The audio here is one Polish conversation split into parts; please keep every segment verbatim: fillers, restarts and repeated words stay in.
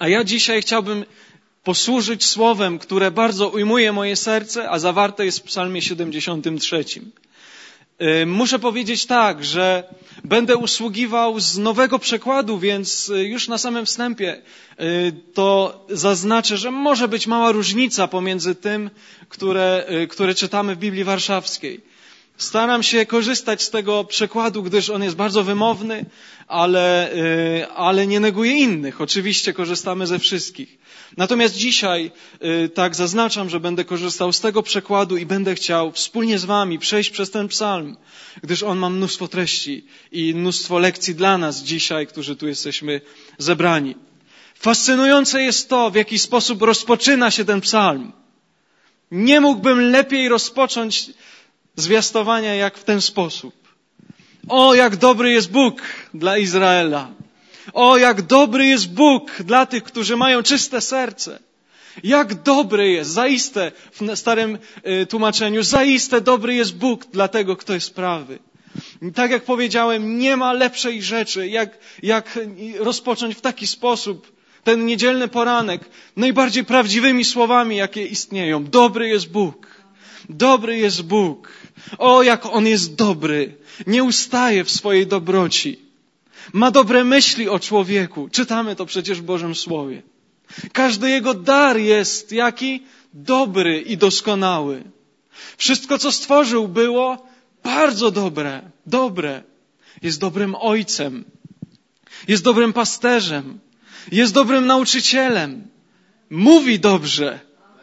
A ja dzisiaj chciałbym posłużyć słowem, które bardzo ujmuje moje serce, a zawarte jest w Psalmie siedemdziesiątym trzecim. Muszę powiedzieć tak, że będę usługiwał z nowego przekładu, więc już na samym wstępie to zaznaczę, że może być mała różnica pomiędzy tym, które, które czytamy w Biblii Warszawskiej. Staram się korzystać z tego przekładu, gdyż on jest bardzo wymowny, ale, ale nie neguje innych. Oczywiście korzystamy ze wszystkich. Natomiast dzisiaj tak zaznaczam, że będę korzystał z tego przekładu i będę chciał wspólnie z wami przejść przez ten psalm, gdyż on ma mnóstwo treści i mnóstwo lekcji dla nas dzisiaj, którzy tu jesteśmy zebrani. Fascynujące jest to, w jaki sposób rozpoczyna się ten psalm. Nie mógłbym lepiej rozpocząć zwiastowania jak w ten sposób. O, jak dobry jest Bóg dla Izraela. O, jak dobry jest Bóg dla tych, którzy mają czyste serce. Jak dobry jest, zaiste, w starym tłumaczeniu, zaiste dobry jest Bóg dla tego, kto jest prawy. Tak jak powiedziałem, nie ma lepszej rzeczy, jak, jak rozpocząć w taki sposób ten niedzielny poranek najbardziej prawdziwymi słowami, jakie istnieją. Dobry jest Bóg. Dobry jest Bóg. O, jak On jest dobry. Nie ustaje w swojej dobroci. Ma dobre myśli o człowieku. Czytamy to przecież w Bożym Słowie. Każdy Jego dar jest jaki? Dobry i doskonały. Wszystko, co stworzył, było bardzo dobre. Dobre. Jest dobrym ojcem. Jest dobrym pasterzem. Jest dobrym nauczycielem. Mówi dobrze.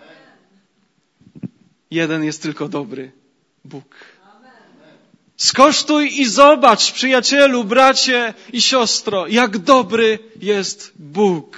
Jeden jest tylko dobry. Bóg. Skosztuj i zobacz, przyjacielu, bracie i siostro, jak dobry jest Bóg.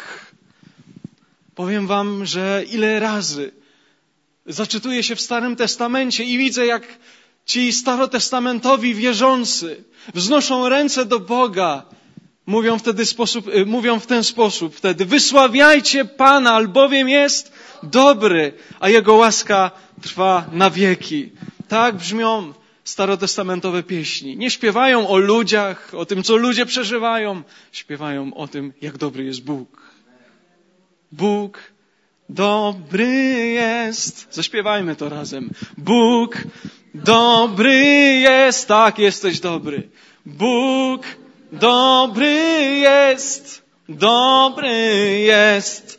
Powiem wam, że ile razy zaczytuję się w Starym Testamencie i widzę, jak ci starotestamentowi wierzący wznoszą ręce do Boga. Mówią wtedy sposób, mówią w ten sposób wtedy: wysławiajcie Pana, albowiem jest dobry, a Jego łaska trwa na wieki. Tak brzmią starotestamentowe pieśni. Nie śpiewają o ludziach, o tym, co ludzie przeżywają. Śpiewają o tym, jak dobry jest Bóg. Bóg dobry jest. Zaśpiewajmy to razem. Bóg dobry jest. Tak, jesteś dobry. Bóg dobry jest. Dobry jest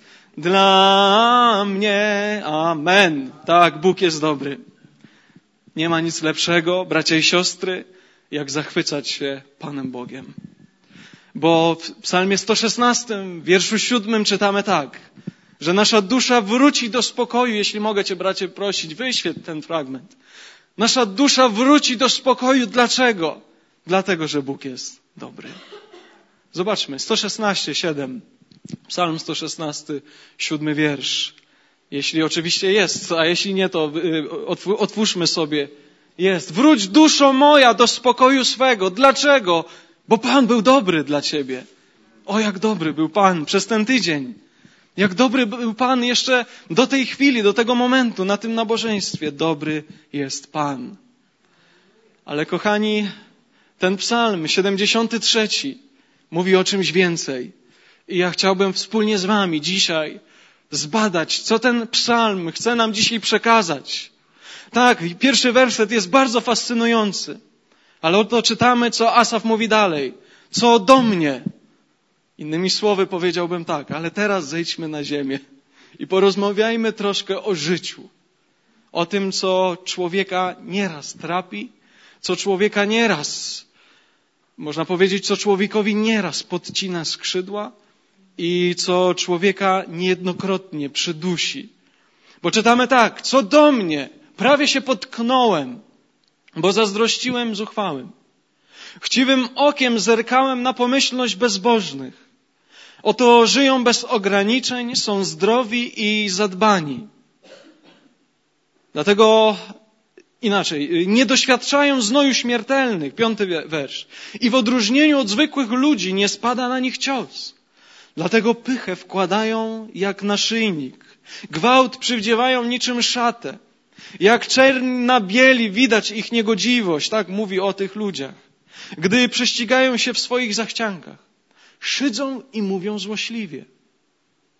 dla mnie. Amen. Tak, Bóg jest dobry. Nie ma nic lepszego, bracia i siostry, jak zachwycać się Panem Bogiem. Bo w Psalmie sto szesnastym, w wierszu siódmym czytamy tak, że nasza dusza wróci do spokoju. Jeśli mogę cię, bracie, prosić, wyświetl ten fragment. Nasza dusza wróci do spokoju. Dlaczego? Dlatego, że Bóg jest dobry. Zobaczmy, sto szesnaście, siedem. Psalm sto szesnasty, siódmy wiersz. Jeśli oczywiście jest, a jeśli nie, to otwórzmy sobie. Jest. Wróć, duszo moja, do spokoju swego. Dlaczego? Bo Pan był dobry dla ciebie. O, jak dobry był Pan przez ten tydzień. Jak dobry był Pan jeszcze do tej chwili, do tego momentu, na tym nabożeństwie. Dobry jest Pan. Ale kochani, ten psalm siedemdziesiąty trzeci mówi o czymś więcej. I ja chciałbym wspólnie z wami dzisiaj zbadać, co ten psalm chce nam dzisiaj przekazać. Tak, pierwszy werset jest bardzo fascynujący. Ale oto czytamy, co Asaf mówi dalej. Co do mnie. Innymi słowy powiedziałbym tak, ale teraz zejdźmy na ziemię i porozmawiajmy troszkę o życiu. O tym, co człowieka nieraz trapi, co człowieka nieraz, można powiedzieć, co człowiekowi nieraz podcina skrzydła i co człowieka niejednokrotnie przydusi. Bo czytamy tak, co do mnie, prawie się potknąłem, bo zazdrościłem zuchwałym. Chciwym okiem zerkałem na pomyślność bezbożnych. Oto żyją bez ograniczeń, są zdrowi i zadbani. Dlatego inaczej, nie doświadczają znoju śmiertelnych, piąty wersz. I w odróżnieniu od zwykłych ludzi nie spada na nich cios. Dlatego pychę wkładają jak naszyjnik. Gwałt przywdziewają niczym szatę. Jak czerń na bieli widać ich niegodziwość. Tak mówi o tych ludziach. Gdy prześcigają się w swoich zachciankach. Szydzą i mówią złośliwie.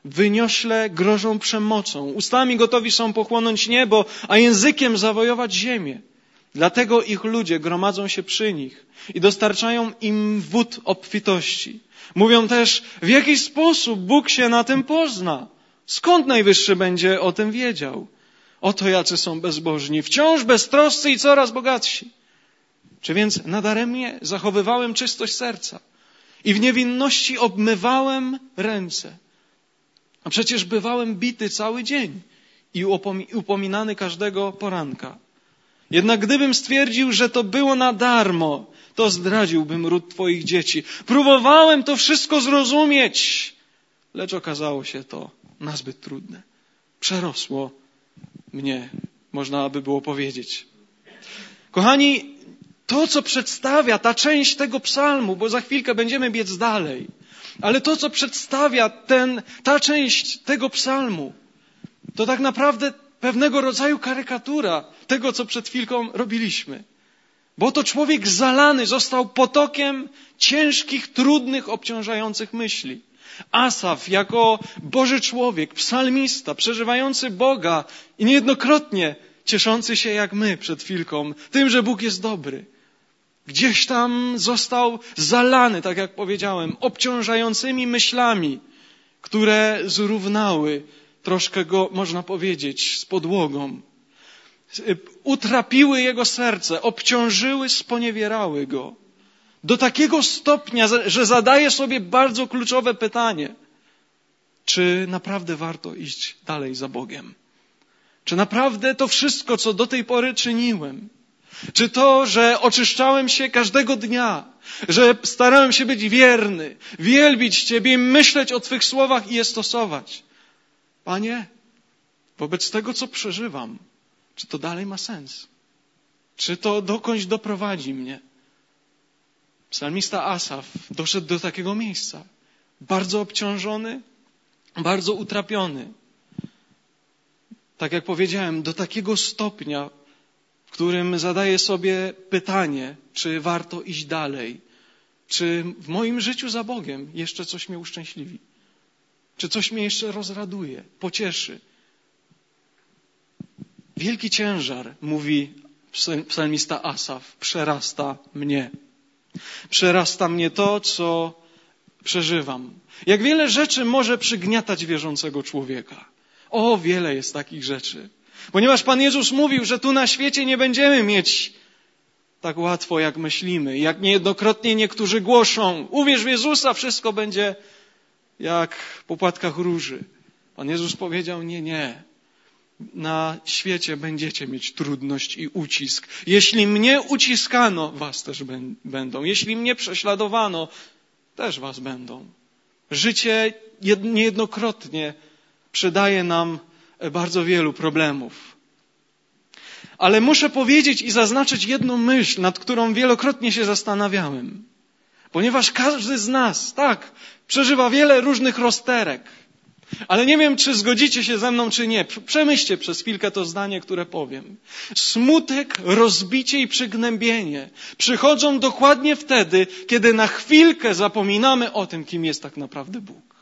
wyniośle grożą przemocą. Ustami gotowi są pochłonąć niebo, a językiem zawojować ziemię. Dlatego ich ludzie gromadzą się przy nich i dostarczają im wód obfitości. Mówią też, w jaki sposób Bóg się na tym pozna. Skąd Najwyższy będzie o tym wiedział? Oto jacy są bezbożni, wciąż beztroscy i coraz bogatsi. Czy więc nadaremnie zachowywałem czystość serca i w niewinności obmywałem ręce? A przecież bywałem bity cały dzień i upominany każdego poranka. Jednak gdybym stwierdził, że to było na darmo, to zdradziłbym ród Twoich dzieci. Próbowałem to wszystko zrozumieć, lecz okazało się to nazbyt trudne. Przerosło mnie, można by było powiedzieć. Kochani, to, co przedstawia ta część tego psalmu, bo za chwilkę będziemy biec dalej, ale to, co przedstawia ten, ta część tego psalmu, to tak naprawdę pewnego rodzaju karykatura tego, co przed chwilką robiliśmy. Bo to człowiek zalany został potokiem ciężkich, trudnych, obciążających myśli. Asaf jako Boży człowiek, psalmista, przeżywający Boga i niejednokrotnie cieszący się jak my przed chwilką tym, że Bóg jest dobry. Gdzieś tam został zalany, tak jak powiedziałem, obciążającymi myślami, które zrównały troszkę go, można powiedzieć, z podłogą. Utrapiły jego serce, obciążyły, sponiewierały go. Do takiego stopnia, że zadaje sobie bardzo kluczowe pytanie. Czy naprawdę warto iść dalej za Bogiem? Czy naprawdę to wszystko, co do tej pory czyniłem, czy to, że oczyszczałem się każdego dnia, że starałem się być wierny, wielbić Ciebie i myśleć o Twych słowach i je stosować. Panie, wobec tego, co przeżywam, czy to dalej ma sens? Czy to dokądś doprowadzi mnie? Psalmista Asaf doszedł do takiego miejsca. Bardzo obciążony, bardzo utrapiony. Tak jak powiedziałem, do takiego stopnia, w którym zadaję sobie pytanie, czy warto iść dalej? Czy w moim życiu za Bogiem jeszcze coś mnie uszczęśliwi? Czy coś mnie jeszcze rozraduje, pocieszy? Wielki ciężar, mówi psalmista Asaf, przerasta mnie. Przerasta mnie to, co przeżywam. Jak wiele rzeczy może przygniatać wierzącego człowieka. O, wiele jest takich rzeczy. Ponieważ Pan Jezus mówił, że tu na świecie nie będziemy mieć tak łatwo, jak myślimy. Jak niejednokrotnie niektórzy głoszą, uwierz w Jezusa, wszystko będzie jak po płatkach róży. Pan Jezus powiedział, nie, nie. Na świecie będziecie mieć trudność i ucisk. Jeśli mnie uciskano, was też będą. Jeśli mnie prześladowano, też was będą. Życie niejednokrotnie przydaje nam bardzo wielu problemów. Ale muszę powiedzieć i zaznaczyć jedną myśl, nad którą wielokrotnie się zastanawiałem. Ponieważ każdy z nas, tak, przeżywa wiele różnych rozterek. Ale nie wiem, czy zgodzicie się ze mną, czy nie. Przemyślcie przez chwilkę to zdanie, które powiem. Smutek, rozbicie i przygnębienie przychodzą dokładnie wtedy, kiedy na chwilkę zapominamy o tym, kim jest tak naprawdę Bóg.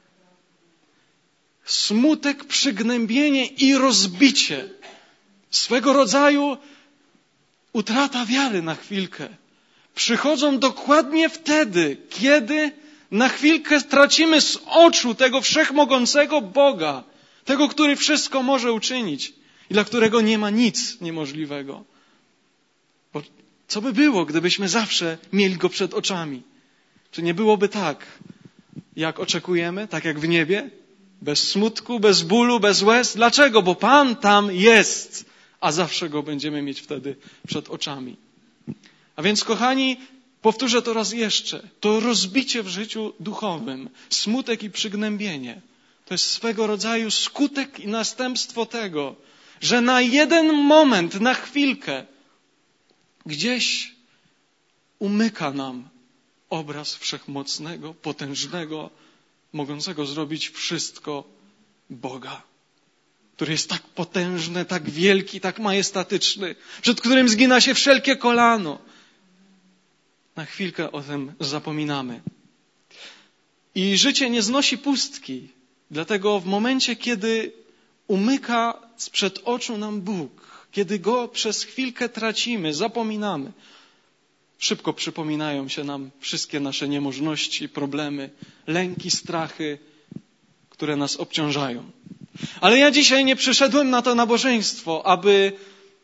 Smutek, przygnębienie i rozbicie. Swego rodzaju utrata wiary na chwilkę. Przychodzą dokładnie wtedy, kiedy na chwilkę tracimy z oczu tego wszechmogącego Boga, tego, który wszystko może uczynić i dla którego nie ma nic niemożliwego. Bo co by było, gdybyśmy zawsze mieli Go przed oczami? Czy nie byłoby tak, jak oczekujemy, tak jak w niebie? Bez smutku, bez bólu, bez łez. Dlaczego? Bo Pan tam jest, a zawsze Go będziemy mieć wtedy przed oczami. A więc, kochani, powtórzę to raz jeszcze. To rozbicie w życiu duchowym, smutek i przygnębienie, to jest swego rodzaju skutek i następstwo tego, że na jeden moment, na chwilkę, gdzieś umyka nam obraz wszechmocnego, potężnego, mogącego zrobić wszystko Boga, który jest tak potężny, tak wielki, tak majestatyczny, przed którym zgina się wszelkie kolano. Na chwilkę o tym zapominamy. I życie nie znosi pustki, Dlatego w momencie, kiedy umyka sprzed oczu nam Bóg, kiedy Go przez chwilkę tracimy, zapominamy, szybko przypominają się nam wszystkie nasze niemożności, problemy, lęki, strachy, które nas obciążają. Ale ja dzisiaj nie przyszedłem na to nabożeństwo, aby,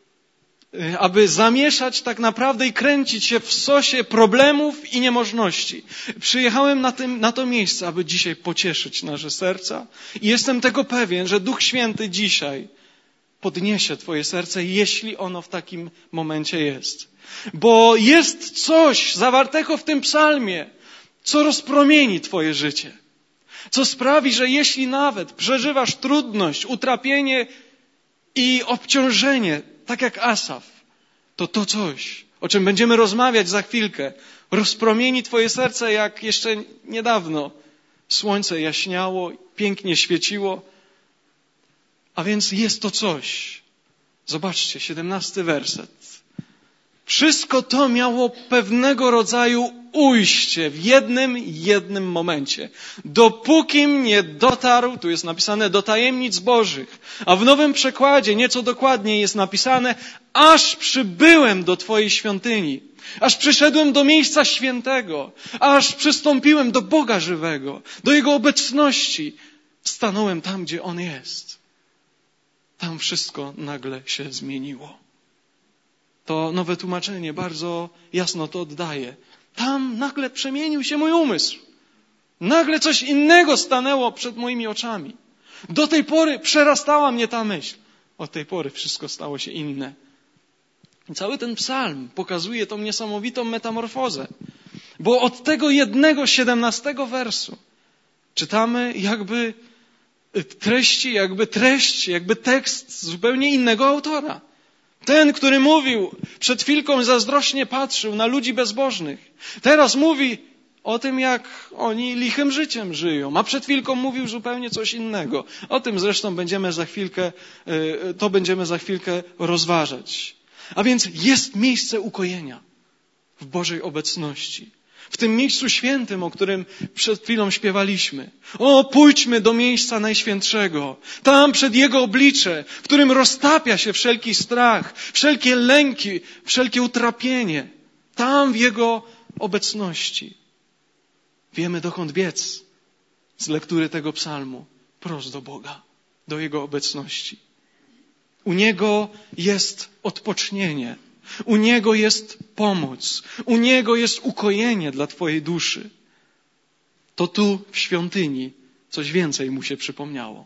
aby zamieszać tak naprawdę i kręcić się w sosie problemów i niemożności. Przyjechałem na, tym, na to miejsce, aby dzisiaj pocieszyć nasze serca i jestem tego pewien, że Duch Święty dzisiaj podniesie twoje serce, jeśli ono w takim momencie jest. Bo jest coś zawartego w tym psalmie, co rozpromieni twoje życie. Co sprawi, że jeśli nawet przeżywasz trudność, utrapienie i obciążenie, tak jak Asaf, to to coś, o czym będziemy rozmawiać za chwilkę, rozpromieni twoje serce, jak jeszcze niedawno słońce jaśniało, pięknie świeciło. A więc jest to coś. Zobaczcie, siedemnasty werset. Wszystko to miało pewnego rodzaju ujście w jednym, jednym momencie. Dopókim nie dotarł, tu jest napisane, do tajemnic Bożych, a w nowym przekładzie nieco dokładniej jest napisane, aż przybyłem do Twojej świątyni, aż przyszedłem do miejsca świętego, aż przystąpiłem do Boga żywego, do Jego obecności, stanąłem tam, gdzie On jest. Tam wszystko nagle się zmieniło. To nowe tłumaczenie bardzo jasno to oddaje. Tam nagle przemienił się mój umysł. Nagle coś innego stanęło przed moimi oczami. Do tej pory przerastała mnie ta myśl. Od tej pory wszystko stało się inne. I cały ten psalm pokazuje tą niesamowitą metamorfozę. Bo od tego jednego, siedemnastego wersu czytamy jakby treści, jakby treść, jakby tekst zupełnie innego autora. Ten, który mówił, przed chwilką zazdrośnie patrzył na ludzi bezbożnych. Teraz mówi o tym, jak oni lichym życiem żyją. A przed chwilką mówił zupełnie coś innego. O tym zresztą będziemy za chwilkę, to będziemy za chwilkę rozważać. A więc jest miejsce ukojenia w Bożej obecności. W tym miejscu świętym, o którym przed chwilą śpiewaliśmy. O, pójdźmy do miejsca Najświętszego. Tam przed Jego oblicze, w którym roztapia się wszelki strach, wszelkie lęki, wszelkie utrapienie. Tam w Jego obecności. Wiemy, dokąd biec z lektury tego psalmu. Prost do Boga, do Jego obecności. U Niego jest odpocznienie. U Niego jest pomoc. U Niego jest ukojenie dla twojej duszy. To tu w świątyni coś więcej mu się przypomniało.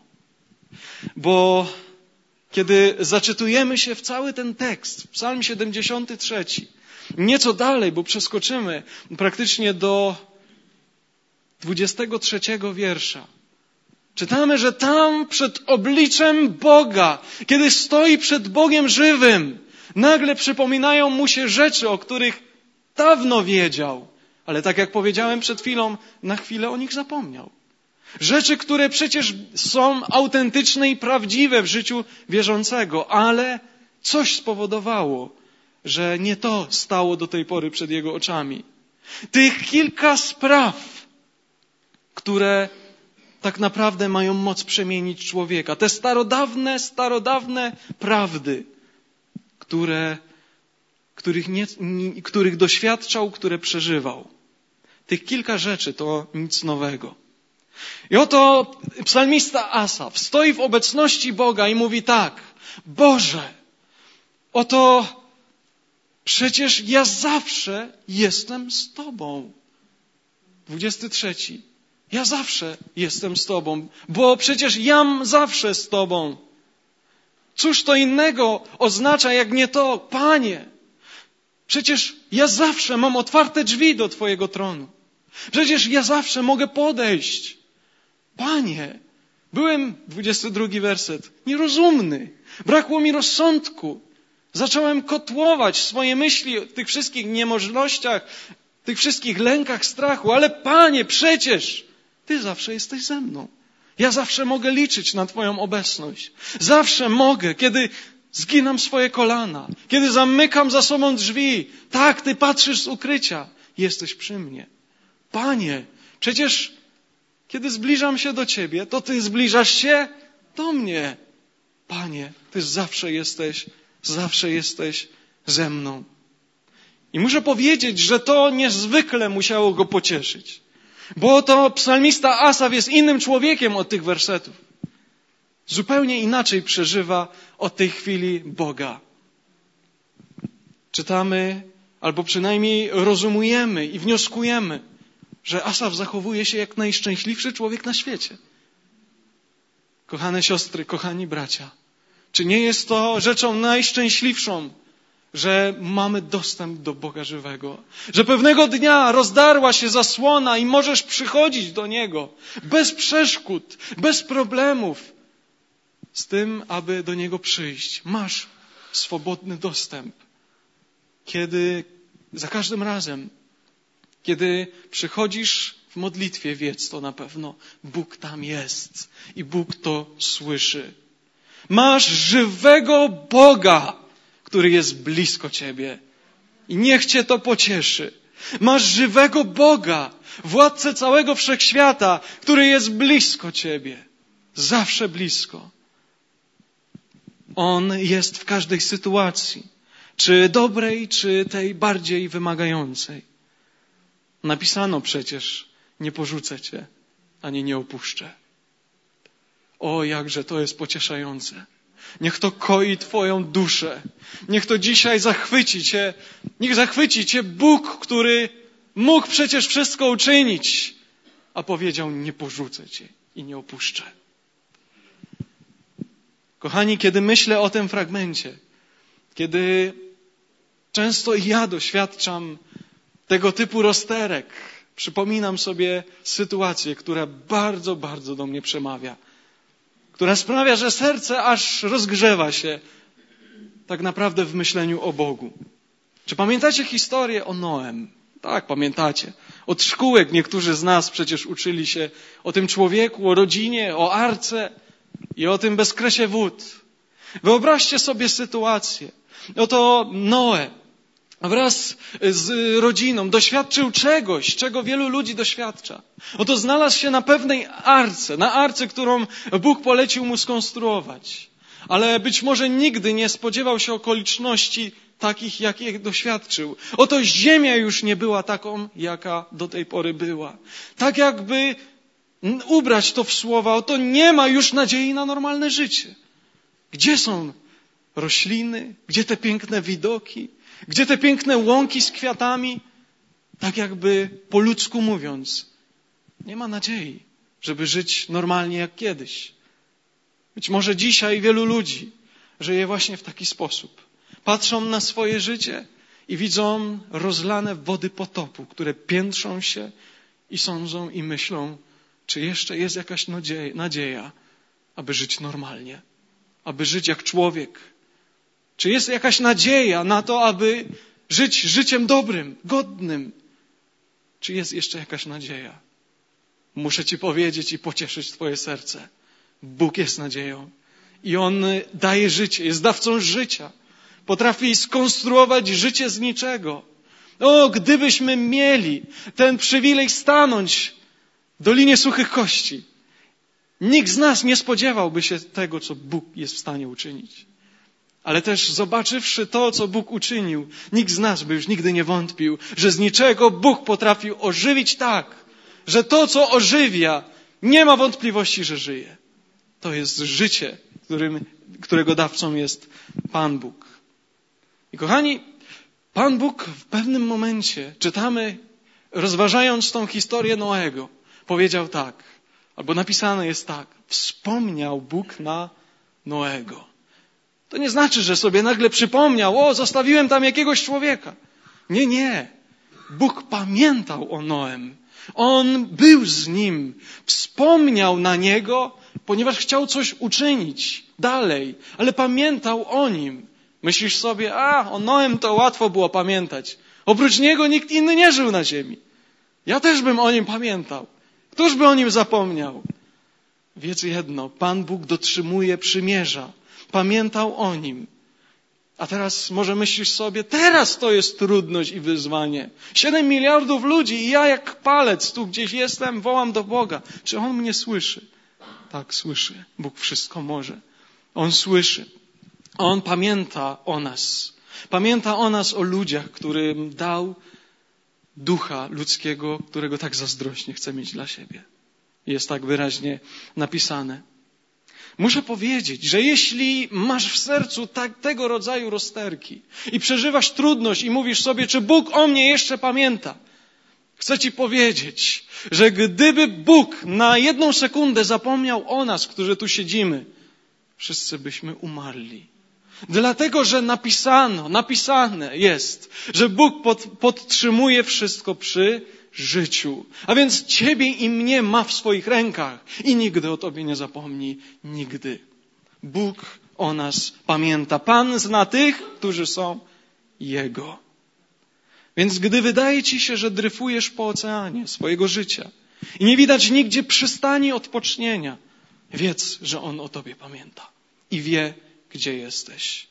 Bo kiedy zaczytujemy się w cały ten tekst, psalm siedemdziesiąty trzeci, nieco dalej, bo przeskoczymy praktycznie do dwudziestego trzeciego wiersza, czytamy, że tam przed obliczem Boga, kiedy stoi przed Bogiem żywym, nagle przypominają mu się rzeczy, o których dawno wiedział, ale tak jak powiedziałem przed chwilą, na chwilę o nich zapomniał. Rzeczy, które przecież są autentyczne i prawdziwe w życiu wierzącego, ale coś spowodowało, że nie to stało do tej pory przed jego oczami. Tych kilka spraw, które tak naprawdę mają moc przemienić człowieka. Te starodawne, starodawne prawdy, które, których, nie, których doświadczał, które przeżywał. Tych kilka rzeczy to nic nowego. I oto psalmista Asaf stoi w obecności Boga i mówi tak: Boże, oto przecież ja zawsze jestem z Tobą. dwudziesty trzeci. Ja zawsze jestem z Tobą, bo przecież jam zawsze z Tobą. Cóż to innego oznacza, jak nie to, Panie? Przecież ja zawsze mam otwarte drzwi do Twojego tronu. Przecież ja zawsze mogę podejść. Panie, byłem, dwudziesty drugi werset, nierozumny. Brakło mi rozsądku. Zacząłem kotłować swoje myśli o tych wszystkich niemożnościach, tych wszystkich lękach, strachu. Ale Panie, przecież Ty zawsze jesteś ze mną. Ja zawsze mogę liczyć na Twoją obecność. Zawsze mogę, kiedy zginam swoje kolana, kiedy zamykam za sobą drzwi. Tak, Ty patrzysz z ukrycia. Jesteś przy mnie. Panie, przecież Kiedy zbliżam się do Ciebie, to Ty zbliżasz się do mnie. Panie, Ty zawsze jesteś, zawsze jesteś ze mną. I muszę powiedzieć, że to niezwykle musiało go pocieszyć. Bo to psalmista Asaf jest innym człowiekiem od tych wersetów. Zupełnie inaczej przeżywa od tej chwili Boga. Czytamy, albo przynajmniej rozumujemy i wnioskujemy, że Asaf zachowuje się jak najszczęśliwszy człowiek na świecie. Kochane siostry, kochani bracia, czy nie jest to rzeczą najszczęśliwszą, że mamy dostęp do Boga żywego? Że pewnego dnia rozdarła się zasłona i możesz przychodzić do Niego bez przeszkód, bez problemów, z tym, aby do Niego przyjść. Masz swobodny dostęp. Kiedy za każdym razem, kiedy przychodzisz w modlitwie, wiedz to na pewno, Bóg tam jest i Bóg to słyszy. Masz żywego Boga, który jest blisko Ciebie. I niech Cię to pocieszy. Masz żywego Boga, władcę całego wszechświata, który jest blisko Ciebie. Zawsze blisko. On jest w każdej sytuacji. Czy dobrej, czy tej bardziej wymagającej. Napisano przecież, nie porzucę Cię, ani nie opuszczę. O, jakże to jest pocieszające. Niech to koi Twoją duszę. Niech to dzisiaj zachwyci Cię. Niech zachwyci Cię Bóg, który mógł przecież wszystko uczynić, a powiedział, nie porzucę Cię i nie opuszczę. Kochani, kiedy myślę o tym fragmencie, kiedy często i ja doświadczam tego typu rozterek, przypominam sobie sytuację, która bardzo, bardzo do mnie przemawia, która sprawia, że serce aż rozgrzewa się tak naprawdę w myśleniu o Bogu. Czy pamiętacie historię o Noem? Tak, pamiętacie. Od szkółek niektórzy z nas przecież uczyli się o tym człowieku, o rodzinie, o arce i o tym bezkresie wód. Wyobraźcie sobie sytuację. Oto Noe wraz z rodziną doświadczył czegoś, czego wielu ludzi doświadcza. Oto znalazł się na pewnej arce, na arce, którą Bóg polecił mu skonstruować. Ale być może nigdy nie spodziewał się okoliczności takich, jakich doświadczył. Oto ziemia już nie była taką, jaka do tej pory była. Tak jakby ubrać to w słowa, oto nie ma już nadziei na normalne życie. Gdzie są rośliny? Gdzie te piękne widoki? Gdzie te piękne łąki z kwiatami? Tak jakby po ludzku mówiąc, nie ma nadziei, żeby żyć normalnie jak kiedyś. Być może dzisiaj wielu ludzi żyje właśnie w taki sposób. Patrzą na swoje życie i widzą rozlane wody potopu, które piętrzą się i sądzą i myślą, czy jeszcze jest jakaś nadzieja, nadzieja, aby żyć normalnie, aby żyć jak człowiek. Czy jest jakaś nadzieja na to, aby żyć życiem dobrym, godnym? Czy jest jeszcze jakaś nadzieja? Muszę Ci powiedzieć i pocieszyć Twoje serce. Bóg jest nadzieją i On daje życie, jest dawcą życia. Potrafi skonstruować życie z niczego. O, gdybyśmy mieli ten przywilej stanąć w Dolinie Suchych Kości, nikt z nas nie spodziewałby się tego, co Bóg jest w stanie uczynić. Ale też zobaczywszy to, co Bóg uczynił, nikt z nas by już nigdy nie wątpił, że z niczego Bóg potrafił ożywić tak, że to, co ożywia, nie ma wątpliwości, że żyje. To jest życie, którym, którego dawcą jest Pan Bóg. I kochani, Pan Bóg w pewnym momencie, czytamy, rozważając tą historię Noego, powiedział tak, albo napisane jest tak, wspomniał Bóg na Noego. To nie znaczy, że sobie nagle przypomniał, o, zostawiłem tam jakiegoś człowieka. Nie, nie. Bóg pamiętał o Noem. On był z nim, wspomniał na niego, ponieważ chciał coś uczynić dalej, ale pamiętał o nim. Myślisz sobie, a, o Noem to łatwo było pamiętać. Oprócz niego nikt inny nie żył na ziemi. Ja też bym o nim pamiętał. Któż by o nim zapomniał? Wiedz jedno, Pan Bóg dotrzymuje przymierza. Pamiętał o nim. A teraz może myślisz sobie, teraz to jest trudność i wyzwanie. Siedem miliardów ludzi i ja jak palec tu gdzieś jestem, wołam do Boga. Czy On mnie słyszy? Tak, słyszy. Bóg wszystko może. On słyszy. On pamięta o nas. Pamięta o nas, o ludziach, którym dał ducha ludzkiego, którego tak zazdrośnie chce mieć dla siebie. Jest tak wyraźnie napisane. Muszę powiedzieć, że jeśli masz w sercu tak, tego rodzaju rozterki i przeżywasz trudność i mówisz sobie, czy Bóg o mnie jeszcze pamięta, chcę ci powiedzieć, że gdyby Bóg na jedną sekundę zapomniał o nas, którzy tu siedzimy, wszyscy byśmy umarli. Dlatego, że napisano, napisane jest, że Bóg pod, podtrzymuje wszystko przy życiu. A więc ciebie i mnie ma w swoich rękach i nigdy o tobie nie zapomni. Nigdy. Bóg o nas pamięta. Pan zna tych, którzy są Jego. Więc gdy wydaje ci się, że dryfujesz po oceanie swojego życia i nie widać nigdzie przystani odpocznienia, wiedz, że On o tobie pamięta i wie, gdzie jesteś.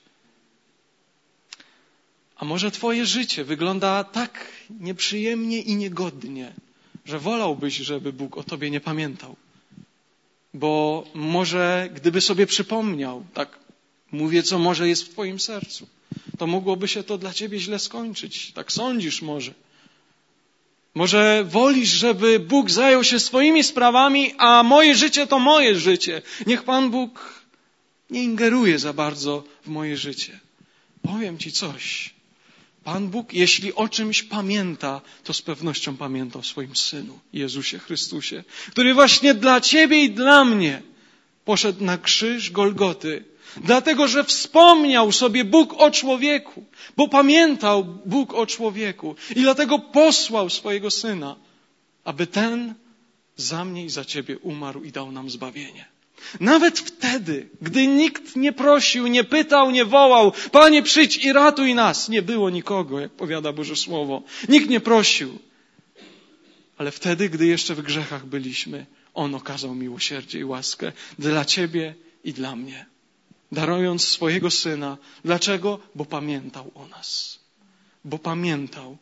A może twoje życie wygląda tak nieprzyjemnie i niegodnie, że wolałbyś, żeby Bóg o tobie nie pamiętał. Bo może gdyby sobie przypomniał, tak mówię, co może jest w twoim sercu, to mogłoby się to dla ciebie źle skończyć. Tak sądzisz może. Może wolisz, żeby Bóg zajął się swoimi sprawami, a moje życie to moje życie. Niech Pan Bóg nie ingeruje za bardzo w moje życie. Powiem ci coś. Pan Bóg, jeśli o czymś pamięta, to z pewnością pamięta o swoim Synu, Jezusie Chrystusie, który właśnie dla ciebie i dla mnie poszedł na krzyż Golgoty, dlatego że wspomniał sobie Bóg o człowieku, bo pamiętał Bóg o człowieku i dlatego posłał swojego Syna, aby ten za mnie i za ciebie umarł i dał nam zbawienie. Nawet wtedy, gdy nikt nie prosił, nie pytał, nie wołał, Panie, przyjdź i ratuj nas. Nie było nikogo, jak powiada Boże Słowo. Nikt nie prosił. Ale wtedy, gdy jeszcze w grzechach byliśmy, On okazał miłosierdzie i łaskę dla ciebie i dla mnie. Darując swojego Syna. Dlaczego? Bo pamiętał o nas. Bo pamiętał.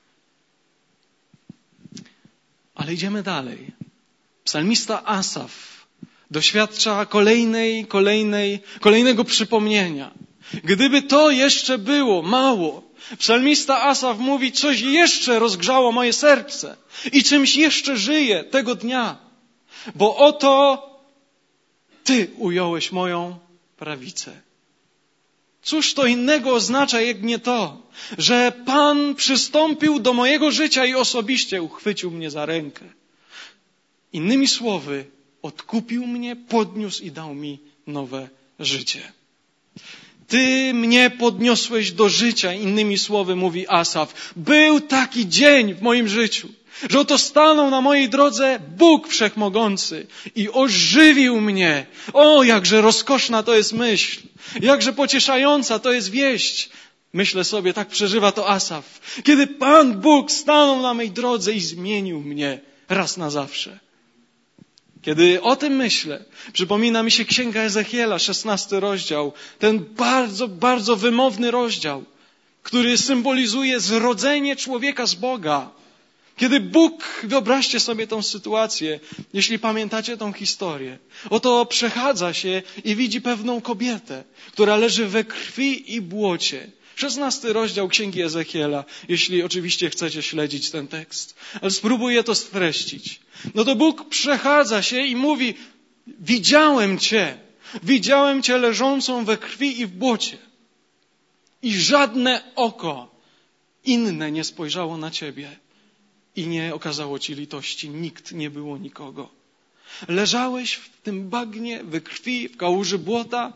Ale idziemy dalej. Psalmista Asaf doświadcza kolejnej, kolejnej, kolejnego przypomnienia. Gdyby to jeszcze było mało, psalmista Asaf mówi, coś jeszcze rozgrzało moje serce i czymś jeszcze żyję tego dnia, bo oto Ty ująłeś moją prawicę. Cóż to innego oznacza, jak nie to, że Pan przystąpił do mojego życia i osobiście uchwycił mnie za rękę. Innymi słowy, odkupił mnie, podniósł i dał mi nowe życie. Ty mnie podniosłeś do życia, innymi słowy mówi Asaf. Był taki dzień w moim życiu, że oto stanął na mojej drodze Bóg Wszechmogący i ożywił mnie. O, jakże rozkoszna to jest myśl, jakże pocieszająca to jest wieść. Myślę sobie, tak przeżywa to Asaf. Kiedy Pan Bóg stanął na mojej drodze i zmienił mnie raz na zawsze. Kiedy o tym myślę, przypomina mi się Księga Ezechiela, szesnasty rozdział. Ten bardzo, bardzo wymowny rozdział, który symbolizuje zrodzenie człowieka z Boga. Kiedy Bóg, wyobraźcie sobie tą sytuację, jeśli pamiętacie tą historię, oto przechadza się i widzi pewną kobietę, która leży we krwi i błocie. szesnasty rozdział Księgi Ezechiela, jeśli oczywiście chcecie śledzić ten tekst. Ale spróbuję to streścić. No to Bóg przechadza się i mówi, widziałem Cię, widziałem Cię leżącą we krwi i w błocie. I żadne oko inne nie spojrzało na Ciebie i nie okazało Ci litości. Nikt, nie było nikogo. Leżałeś w tym bagnie, we krwi, w kałuży błota,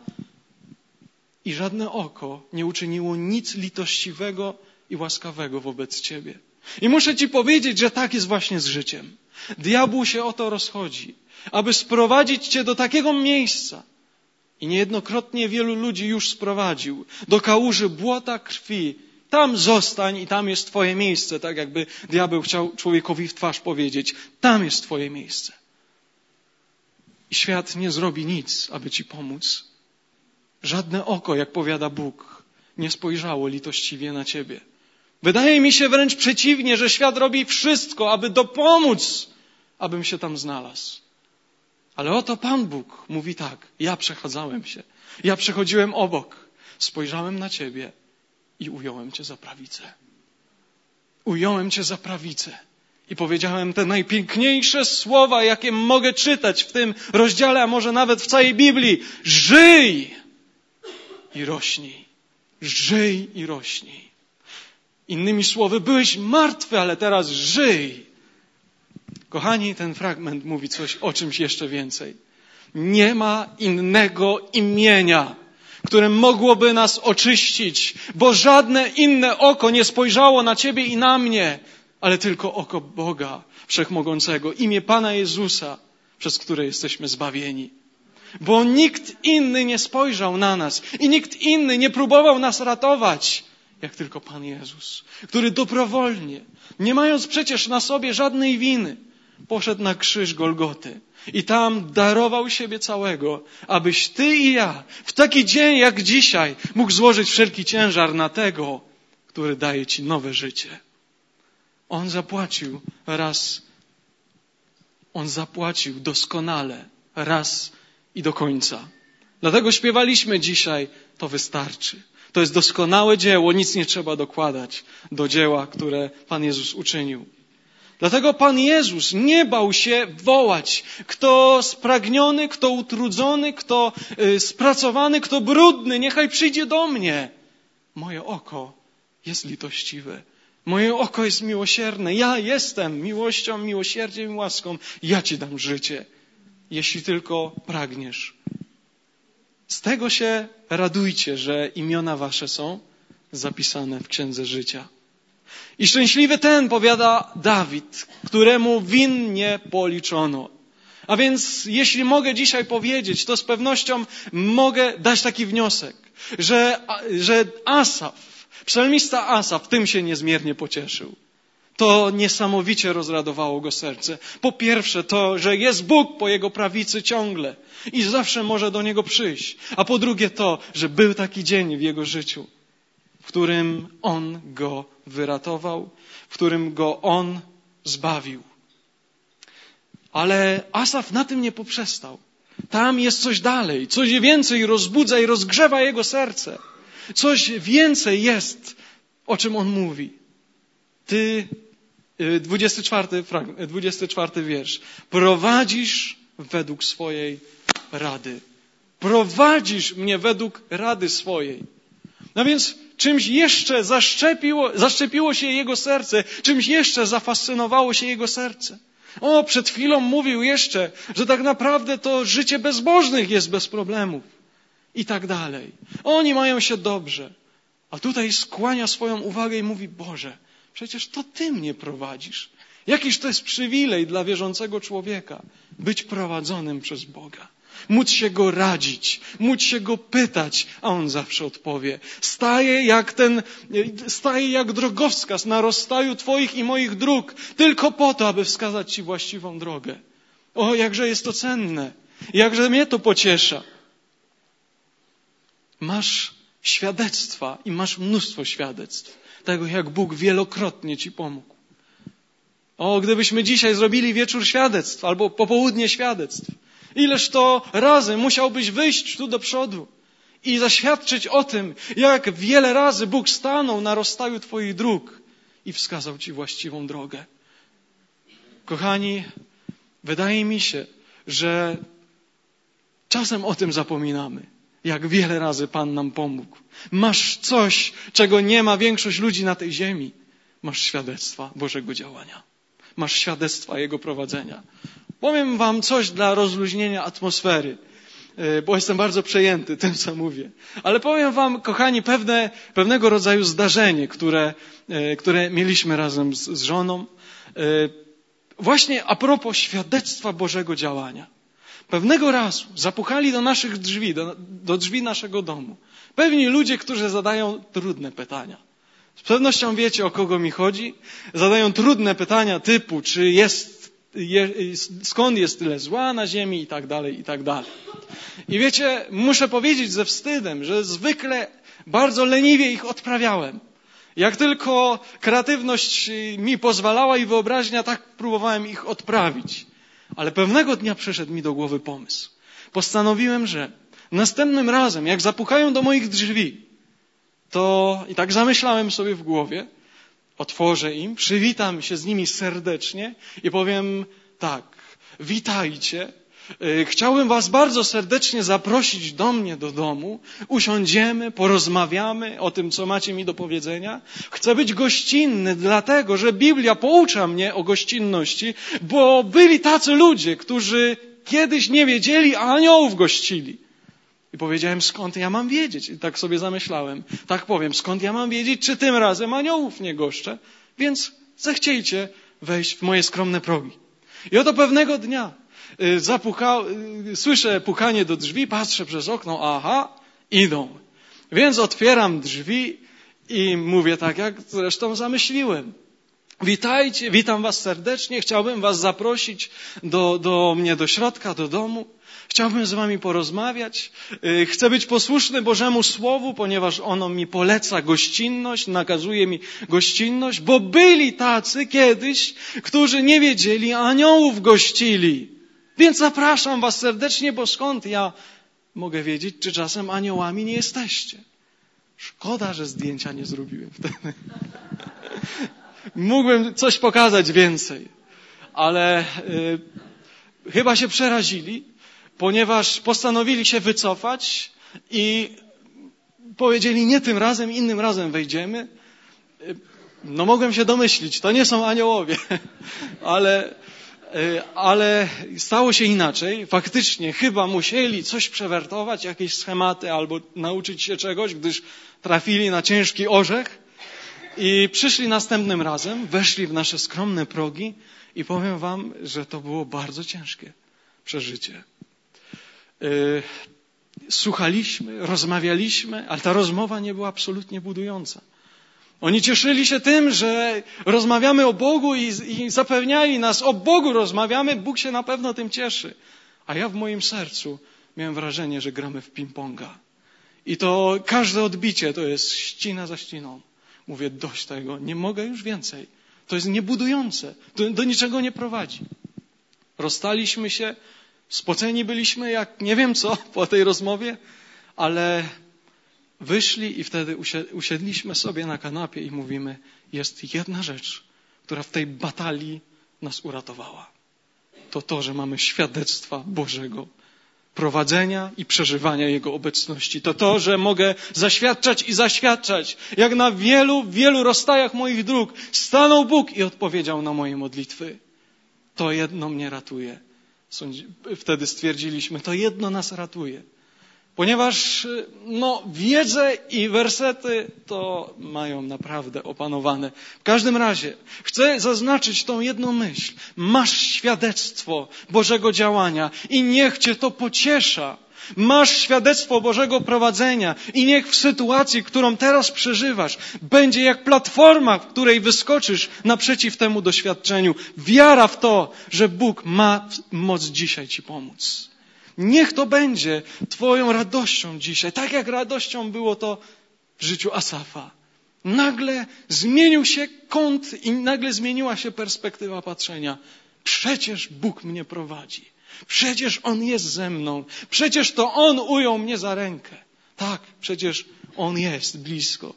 i żadne oko nie uczyniło nic litościwego i łaskawego wobec ciebie. I muszę ci powiedzieć, że tak jest właśnie z życiem. Diabłu się o to rozchodzi, aby sprowadzić cię do takiego miejsca. I niejednokrotnie wielu ludzi już sprowadził do kałuży błota, krwi. Tam zostań i tam jest twoje miejsce. Tak jakby diabeł chciał człowiekowi w twarz powiedzieć. Tam jest twoje miejsce. I świat nie zrobi nic, aby ci pomóc. Żadne oko, jak powiada Bóg, nie spojrzało litościwie na ciebie. Wydaje mi się wręcz przeciwnie, że świat robi wszystko, aby dopomóc, abym się tam znalazł. Ale oto Pan Bóg mówi tak, ja przechadzałem się, ja przechodziłem obok, spojrzałem na ciebie i ująłem cię za prawicę. Ująłem cię za prawicę i powiedziałem te najpiękniejsze słowa, jakie mogę czytać w tym rozdziale, a może nawet w całej Biblii. Żyj i rośnij. Żyj i rośnij. Innymi słowy, byłeś martwy, ale teraz żyj. Kochani, ten fragment mówi coś o czymś jeszcze więcej. Nie ma innego imienia, które mogłoby nas oczyścić, bo żadne inne oko nie spojrzało na ciebie i na mnie, ale tylko oko Boga Wszechmogącego, imię Pana Jezusa, przez które jesteśmy zbawieni. Bo nikt inny nie spojrzał na nas i nikt inny nie próbował nas ratować, jak tylko Pan Jezus, który dobrowolnie, nie mając przecież na sobie żadnej winy, poszedł na krzyż Golgoty i tam darował siebie całego, abyś ty i ja w taki dzień jak dzisiaj mógł złożyć wszelki ciężar na tego, który daje ci nowe życie. On zapłacił raz, On zapłacił doskonale raz i do końca. Dlatego śpiewaliśmy dzisiaj, to wystarczy. To jest doskonałe dzieło, nic nie trzeba dokładać do dzieła, które Pan Jezus uczynił. Dlatego Pan Jezus nie bał się wołać, kto spragniony, kto utrudzony, kto y, spracowany, kto brudny, niechaj przyjdzie do mnie. Moje oko jest litościwe. Moje oko jest miłosierne. Ja jestem miłością, miłosierdziem i łaską. Ja ci dam życie, jeśli tylko pragniesz. Z tego się radujcie, że imiona wasze są zapisane w Księdze Życia. I szczęśliwy ten, powiada Dawid, któremu win nie policzono. A więc jeśli mogę dzisiaj powiedzieć, to z pewnością mogę dać taki wniosek, że, że Asaf, psalmista Asaf, tym się niezmiernie pocieszył. To niesamowicie rozradowało go serce. Po pierwsze to, że jest Bóg po jego prawicy ciągle i zawsze może do niego przyjść. A po drugie to, że był taki dzień w jego życiu, w którym On go wyratował, w którym go On zbawił. Ale Asaf na tym nie poprzestał. Tam jest coś dalej, coś więcej rozbudza i rozgrzewa jego serce. Coś więcej jest, o czym on mówi. Ty, dwudziesty czwarty, dwudziesty czwarty wiersz. Prowadzisz według swojej rady. Prowadzisz mnie według rady swojej. No więc czymś jeszcze zaszczepiło, zaszczepiło się jego serce, czymś jeszcze zafascynowało się jego serce. O, przed chwilą mówił jeszcze, że tak naprawdę to życie bezbożnych jest bez problemów. I tak dalej. Oni mają się dobrze. A tutaj skłania swoją uwagę i mówi, Boże, przecież to Ty mnie prowadzisz. Jakiż to jest przywilej dla wierzącego człowieka, być prowadzonym przez Boga. Móc się Go radzić, móc się Go pytać, a On zawsze odpowie. Staje jak ten, staje jak drogowskaz na rozstaju Twoich i moich dróg, tylko po to, aby wskazać Ci właściwą drogę. O, jakże jest to cenne, jakże mnie to pociesza. Masz świadectwa i masz mnóstwo świadectw tego, jak Bóg wielokrotnie Ci pomógł. O, gdybyśmy dzisiaj zrobili wieczór świadectw albo popołudnie świadectw, ileż to razy musiałbyś wyjść tu do przodu i zaświadczyć o tym, jak wiele razy Bóg stanął na rozstaju Twoich dróg i wskazał Ci właściwą drogę. Kochani, wydaje mi się, że czasem o tym zapominamy. Jak wiele razy Pan nam pomógł. Masz coś, czego nie ma większość ludzi na tej ziemi. Masz świadectwa Bożego działania. Masz świadectwa Jego prowadzenia. Powiem wam coś dla rozluźnienia atmosfery, bo jestem bardzo przejęty tym, co mówię. Ale powiem wam, kochani, pewne, pewnego rodzaju zdarzenie, które, które mieliśmy razem z, z żoną. Właśnie a propos świadectwa Bożego działania. Pewnego razu zapukali do naszych drzwi, do, do drzwi naszego domu. Pewni ludzie, którzy zadają trudne pytania. Z pewnością wiecie, o kogo mi chodzi. Zadają trudne pytania typu, czy jest, je, skąd jest tyle zła na ziemi i tak dalej, i tak dalej. I wiecie, muszę powiedzieć ze wstydem, że zwykle Bardzo leniwie ich odprawiałem. Jak tylko kreatywność mi pozwalała i wyobraźnia, tak próbowałem ich odprawić. Ale pewnego dnia przyszedł mi do głowy pomysł. Postanowiłem, że następnym razem, jak zapukają do moich drzwi, to i tak zamyślałem sobie w głowie, otworzę im, przywitam się z nimi serdecznie i powiem tak, witajcie, chciałbym was bardzo serdecznie zaprosić do mnie do domu, usiądziemy, porozmawiamy o tym, co macie mi do powiedzenia. Chcę być gościnny, dlatego, że Biblia poucza mnie o gościnności, bo byli tacy ludzie, którzy kiedyś nie wiedzieli, a aniołów gościli. I powiedziałem, skąd ja mam wiedzieć? I tak sobie zamyślałem. Tak powiem, skąd ja mam wiedzieć, czy tym razem aniołów nie goszczę? Więc zechciejcie wejść w moje skromne progi. I oto pewnego dnia zapukał, słyszę pukanie do drzwi, patrzę przez okno, aha, idą. Więc otwieram drzwi i mówię tak, jak zresztą zamyśliłem. Witajcie, witam was serdecznie, chciałbym was zaprosić do, do mnie do środka, do domu. Chciałbym z wami porozmawiać. Chcę być posłuszny Bożemu Słowu, ponieważ ono mi poleca gościnność, nakazuje mi gościnność, bo byli tacy kiedyś, którzy nie wiedzieli, a aniołów gościli. Więc zapraszam was serdecznie, bo skąd ja mogę wiedzieć, czy czasem aniołami nie jesteście? Szkoda, że zdjęcia nie zrobiłem wtedy. Mógłbym coś pokazać więcej, ale y, chyba się przerazili, ponieważ postanowili się wycofać i powiedzieli, nie tym razem, innym razem wejdziemy. No mogłem się domyślić, to nie są aniołowie, ale, ale stało się inaczej. Faktycznie chyba musieli coś przewertować, jakieś schematy albo nauczyć się czegoś, gdyż trafili na ciężki orzech i przyszli następnym razem, weszli w nasze skromne progi i powiem wam, że to było bardzo ciężkie przeżycie. Słuchaliśmy, rozmawialiśmy, ale ta rozmowa nie była absolutnie budująca. Oni cieszyli się tym, że rozmawiamy o Bogu i, i zapewniali nas, o Bogu rozmawiamy, Bóg się na pewno tym cieszy. A ja w moim sercu miałem wrażenie, że gramy w ping-ponga. I to każde odbicie to jest ścina za ściną. Mówię, dość tego, nie mogę już więcej. To jest niebudujące, to do niczego nie prowadzi. Rozstaliśmy się, spoceni byliśmy jak nie wiem co po tej rozmowie, ale wyszli i wtedy usiedliśmy sobie na kanapie i mówimy, jest jedna rzecz, która w tej batalii nas uratowała. To to, że mamy świadectwa Bożego prowadzenia i przeżywania Jego obecności. To to, że mogę zaświadczać i zaświadczać, jak na wielu, wielu rozstajach moich dróg stanął Bóg i odpowiedział na moje modlitwy. To jedno mnie ratuje. Wtedy stwierdziliśmy, to jedno nas ratuje. Ponieważ no, wiedzę i wersety to mają naprawdę opanowane. W każdym razie chcę zaznaczyć tą jedną myśl. Masz świadectwo Bożego działania i niech cię to pociesza. Masz świadectwo Bożego prowadzenia i niech w sytuacji, którą teraz przeżywasz, będzie jak platforma, w której wyskoczysz naprzeciw temu doświadczeniu. Wiara w to, że Bóg ma moc dzisiaj ci pomóc. Niech to będzie twoją radością dzisiaj, tak jak radością było to w życiu Asafa. Nagle zmienił się kąt i nagle zmieniła się perspektywa patrzenia. Przecież Bóg mnie prowadzi. Przecież On jest ze mną. Przecież to On ujął mnie za rękę. Tak, przecież On jest blisko.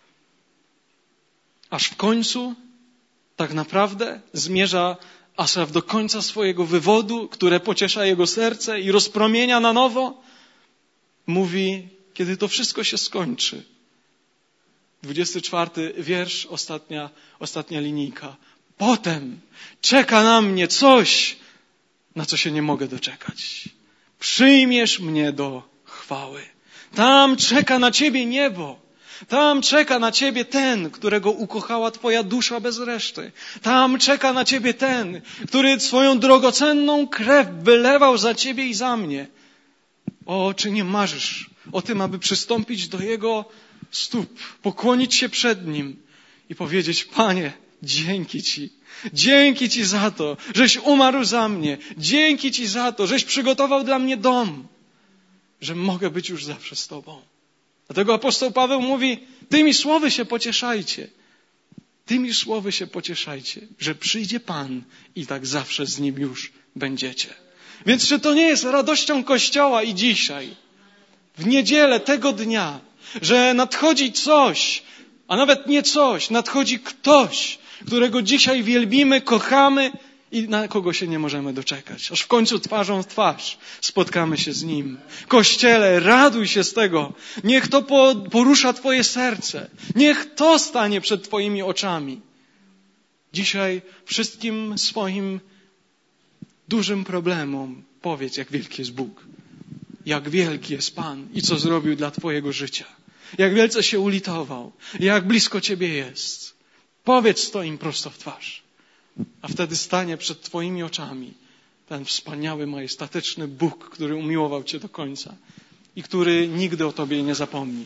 Aż w końcu tak naprawdę zmierza Asaf do końca swojego wywodu, które pociesza jego serce i rozpromienia na nowo. Mówi, kiedy to wszystko się skończy. dwudziesty czwarty wiersz, ostatnia, ostatnia linijka. Potem czeka na mnie coś, na co się nie mogę doczekać. Przyjmiesz mnie do chwały. Tam czeka na ciebie niebo. Tam czeka na ciebie ten, którego ukochała twoja dusza bez reszty. Tam czeka na ciebie ten, który swoją drogocenną krew wylewał za ciebie i za mnie. O, czy nie marzysz o tym, aby przystąpić do Jego stóp, pokłonić się przed Nim i powiedzieć, Panie, dzięki Ci. Dzięki Ci za to, żeś umarł za mnie. Dzięki Ci za to, żeś przygotował dla mnie dom, że mogę być już zawsze z Tobą. Dlatego apostoł Paweł mówi, tymi słowy się pocieszajcie. Tymi słowy się pocieszajcie, że przyjdzie Pan i tak zawsze z Nim już będziecie. Więc czy to nie jest radością Kościoła i dzisiaj, w niedzielę tego dnia, że nadchodzi coś, a nawet nie coś, nadchodzi ktoś, którego dzisiaj wielbimy, kochamy i na kogo się nie możemy doczekać. Aż w końcu twarzą w twarz spotkamy się z Nim. Kościele, raduj się z tego. Niech to porusza Twoje serce. Niech to stanie przed Twoimi oczami. Dzisiaj wszystkim swoim dużym problemom powiedz, jak wielki jest Bóg. Jak wielki jest Pan i co zrobił dla Twojego życia. Jak wielce się ulitował. Jak blisko Ciebie jest. Powiedz to im prosto w twarz. A wtedy stanie przed Twoimi oczami ten wspaniały, majestatyczny Bóg, który umiłował Cię do końca i który nigdy o Tobie nie zapomni.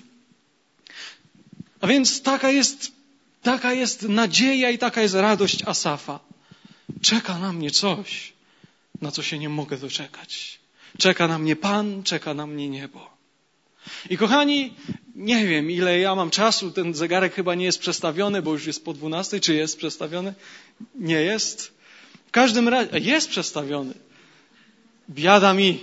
A więc taka jest, taka jest nadzieja i taka jest radość Asafa. Czeka na mnie coś, na co się nie mogę doczekać. Czeka na mnie Pan, czeka na mnie niebo. I kochani, nie wiem, ile ja mam czasu, ten zegarek chyba nie jest przestawiony, bo już jest po dwunastej. Czy jest przestawiony? Nie jest. W każdym razie, jest przestawiony. Biada mi.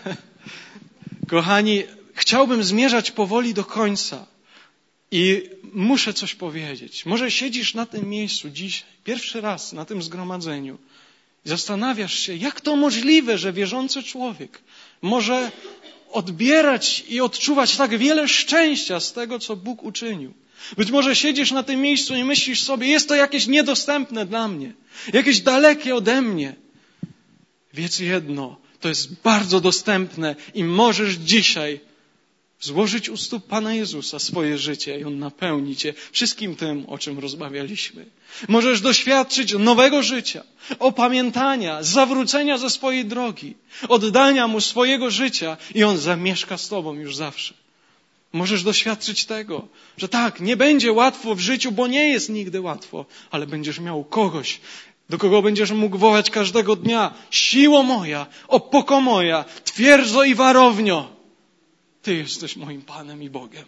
Kochani, chciałbym zmierzać powoli do końca i muszę coś powiedzieć. Może siedzisz na tym miejscu dzisiaj, pierwszy raz na tym zgromadzeniu i zastanawiasz się, jak to możliwe, że wierzący człowiek może odbierać i odczuwać tak wiele szczęścia z tego, co Bóg uczynił. Być może siedzisz na tym miejscu i myślisz sobie, jest to jakieś niedostępne dla mnie, jakieś dalekie ode mnie. Wiedz jedno, to jest bardzo dostępne i możesz dzisiaj złożyć u stóp Pana Jezusa swoje życie i On napełni Cię wszystkim tym, o czym rozmawialiśmy. Możesz doświadczyć nowego życia, opamiętania, zawrócenia ze swojej drogi, oddania Mu swojego życia i On zamieszka z Tobą już zawsze. Możesz doświadczyć tego, że tak, nie będzie łatwo w życiu, bo nie jest nigdy łatwo, ale będziesz miał kogoś, do kogo będziesz mógł wołać każdego dnia. Siło moja, opoko moja, twierdzo i warownio. Ty jesteś moim Panem i Bogiem.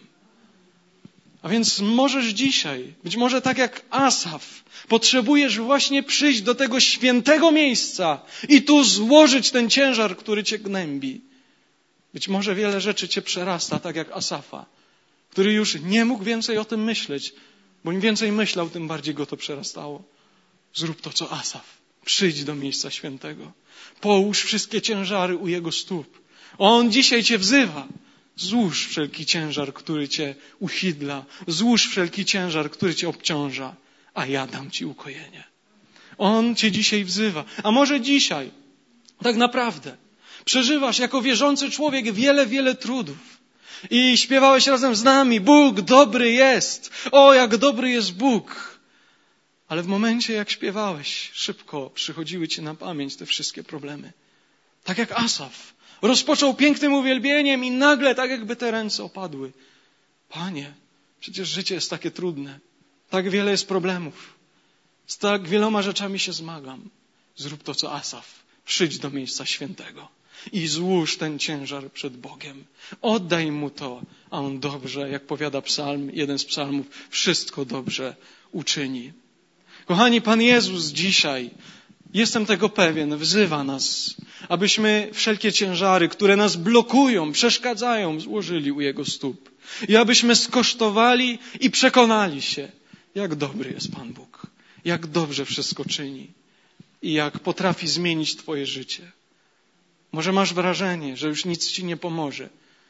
A więc możesz dzisiaj, być może tak jak Asaf, potrzebujesz właśnie przyjść do tego świętego miejsca i tu złożyć ten ciężar, który Cię gnębi. Być może wiele rzeczy Cię przerasta, tak jak Asafa, który już nie mógł więcej o tym myśleć, bo im więcej myślał, tym bardziej go to przerastało. Zrób to, co Asaf. Przyjdź do miejsca świętego. Połóż wszystkie ciężary u Jego stóp. On dzisiaj Cię wzywa. Złóż wszelki ciężar, który Cię usidla. Złóż wszelki ciężar, który Cię obciąża, a ja dam Ci ukojenie. On Cię dzisiaj wzywa. A może dzisiaj, tak naprawdę, przeżywasz jako wierzący człowiek wiele, wiele trudów. I śpiewałeś razem z nami, Bóg dobry jest. O, jak dobry jest Bóg. Ale w momencie, jak śpiewałeś, szybko przychodziły Ci na pamięć te wszystkie problemy. Tak jak Asaf. Rozpoczął pięknym uwielbieniem i nagle tak jakby te ręce opadły. Panie, przecież życie jest takie trudne. Tak wiele jest problemów. Z tak wieloma rzeczami się zmagam. Zrób to, co Asaf. Przyjdź do miejsca świętego i złóż ten ciężar przed Bogiem. Oddaj Mu to, a On dobrze, jak powiada psalm, jeden z psalmów, wszystko dobrze uczyni. Kochani, Pan Jezus dzisiaj, jestem tego pewien, wzywa nas, abyśmy wszelkie ciężary, które nas blokują, przeszkadzają, złożyli u Jego stóp. I abyśmy skosztowali i przekonali się, jak dobry jest Pan Bóg, jak dobrze wszystko czyni i jak potrafi zmienić Twoje życie. Może masz wrażenie, że już nic Ci nie pomoże.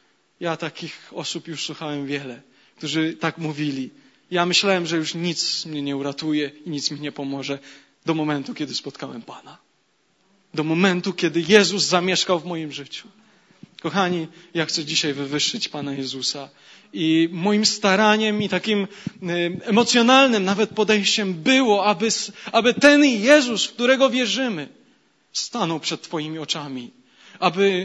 Ja takich osób już słuchałem wiele, którzy tak mówili. Ja myślałem, że już nic mnie nie uratuje i nic mi nie pomoże do momentu, kiedy spotkałem Pana. Do momentu, kiedy Jezus zamieszkał w moim życiu. Kochani, ja chcę dzisiaj wywyższyć Pana Jezusa i moim staraniem i takim emocjonalnym nawet podejściem było, aby, aby ten Jezus, w którego wierzymy, stanął przed Twoimi oczami. Aby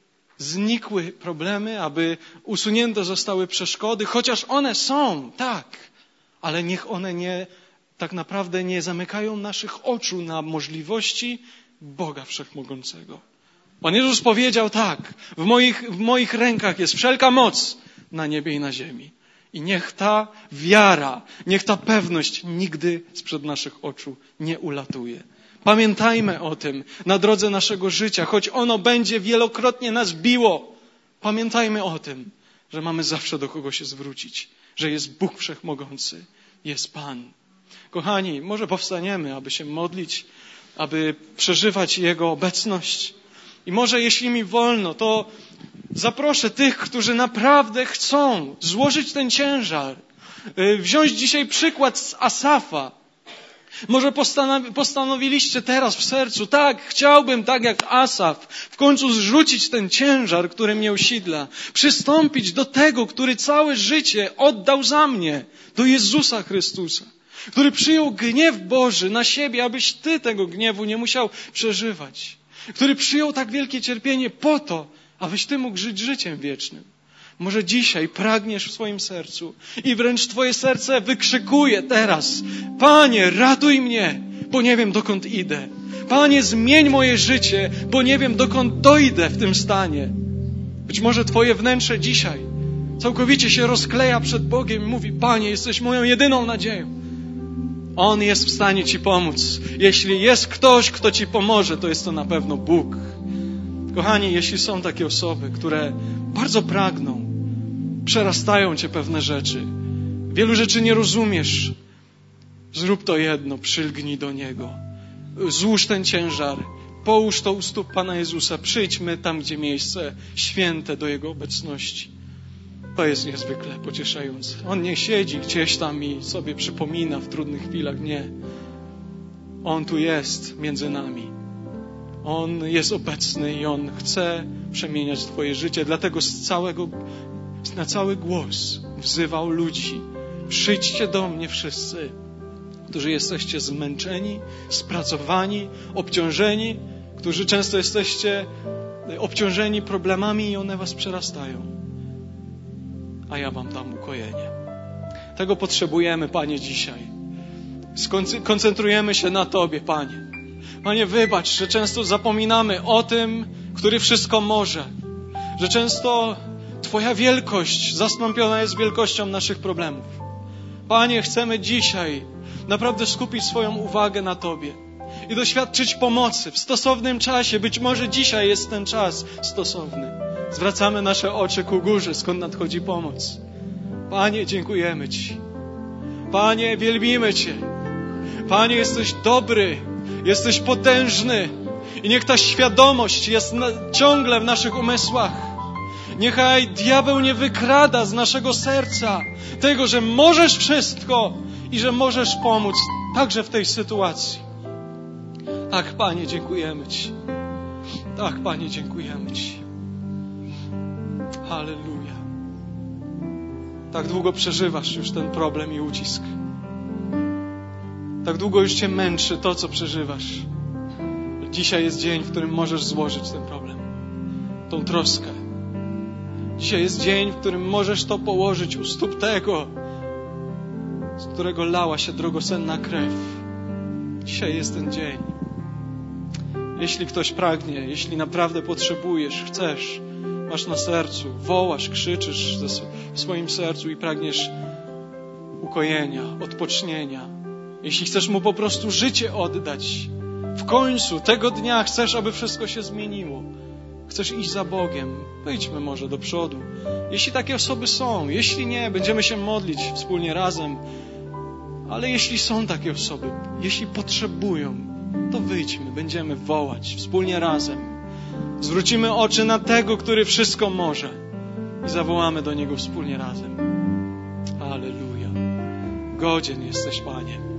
znikły problemy, aby usunięte zostały przeszkody, chociaż one są, tak, ale niech one nie, tak naprawdę nie zamykają naszych oczu na możliwości Boga Wszechmogącego. Pan Jezus powiedział tak, w moich, w moich rękach jest wszelka moc na niebie i na ziemi. I niech ta wiara, niech ta pewność nigdy sprzed naszych oczu nie ulatuje. Pamiętajmy o tym na drodze naszego życia, choć ono będzie wielokrotnie nas biło. Pamiętajmy o tym, że mamy zawsze do kogo się zwrócić, że jest Bóg Wszechmogący, jest Pan. Kochani, może powstaniemy, aby się modlić, aby przeżywać Jego obecność. I może jeśli mi wolno, to zaproszę tych, którzy naprawdę chcą złożyć ten ciężar, wziąć dzisiaj przykład z Asafa. Może postanowiliście teraz w sercu, tak, chciałbym tak jak Asaf, w końcu zrzucić ten ciężar, który mnie usidla, przystąpić do tego, który całe życie oddał za mnie, do Jezusa Chrystusa, który przyjął gniew Boży na siebie, abyś ty tego gniewu nie musiał przeżywać, który przyjął tak wielkie cierpienie po to, abyś ty mógł żyć życiem wiecznym. Może dzisiaj pragniesz w swoim sercu i wręcz twoje serce wykrzykuje teraz: Panie, ratuj mnie, bo nie wiem, dokąd idę. Panie, zmień moje życie, bo nie wiem, dokąd dojdę w tym stanie. Być może twoje wnętrze dzisiaj całkowicie się rozkleja przed Bogiem i mówi: Panie, jesteś moją jedyną nadzieją. On jest w stanie ci pomóc. Jeśli jest ktoś, kto ci pomoże, to jest to na pewno Bóg. Kochani, jeśli są takie osoby, które bardzo pragną, przerastają cię pewne rzeczy, wielu rzeczy nie rozumiesz, zrób to jedno, przylgnij do Niego. Złóż ten ciężar, połóż to u stóp Pana Jezusa, przyjdźmy tam, gdzie miejsce święte do Jego obecności. To jest niezwykle pocieszające. On nie siedzi gdzieś tam i sobie przypomina w trudnych chwilach, nie. On tu jest między nami. On jest obecny i On chce przemieniać twoje życie. Dlatego z całego, na cały głos wzywał ludzi: przyjdźcie do mnie wszyscy, którzy jesteście zmęczeni, spracowani, obciążeni, którzy często jesteście obciążeni problemami i one was przerastają. A ja wam dam ukojenie. Tego potrzebujemy, Panie, dzisiaj. Skoncentrujemy się na Tobie, Panie. Panie, wybacz, że często zapominamy o tym, który wszystko może. Że często Twoja wielkość zastąpiona jest wielkością naszych problemów. Panie, chcemy dzisiaj naprawdę skupić swoją uwagę na Tobie i doświadczyć pomocy w stosownym czasie. Być może dzisiaj jest ten czas stosowny. Zwracamy nasze oczy ku górze, skąd nadchodzi pomoc. Panie, dziękujemy Ci. Panie, wielbimy Cię. Panie, jesteś dobry, jesteś potężny i niech ta świadomość jest na, ciągle w naszych umysłach. Niechaj diabeł nie wykrada z naszego serca tego, że możesz wszystko i że możesz pomóc także w tej sytuacji. Tak, Panie, dziękujemy Ci. Tak, Panie, dziękujemy Ci. Halleluja. Tak długo przeżywasz już ten problem i ucisk. Tak długo już Cię męczy to, co przeżywasz. Dzisiaj jest dzień, w którym możesz złożyć ten problem, tą troskę. Dzisiaj jest dzień, w którym możesz to położyć u stóp tego, z którego lała się drogocenna krew. Dzisiaj jest ten dzień. Jeśli ktoś pragnie, jeśli naprawdę potrzebujesz, chcesz, masz na sercu, wołasz, krzyczysz w swoim sercu i pragniesz ukojenia, odpocznienia. Jeśli chcesz Mu po prostu życie oddać, w końcu tego dnia chcesz, aby wszystko się zmieniło. Chcesz iść za Bogiem, wyjdźmy może do przodu. Jeśli takie osoby są, jeśli nie, będziemy się modlić wspólnie razem. Ale jeśli są takie osoby, jeśli potrzebują, to wyjdźmy, będziemy wołać wspólnie razem. Zwrócimy oczy na tego, który wszystko może i zawołamy do Niego wspólnie razem. Alleluja. Godzien jesteś, Panie.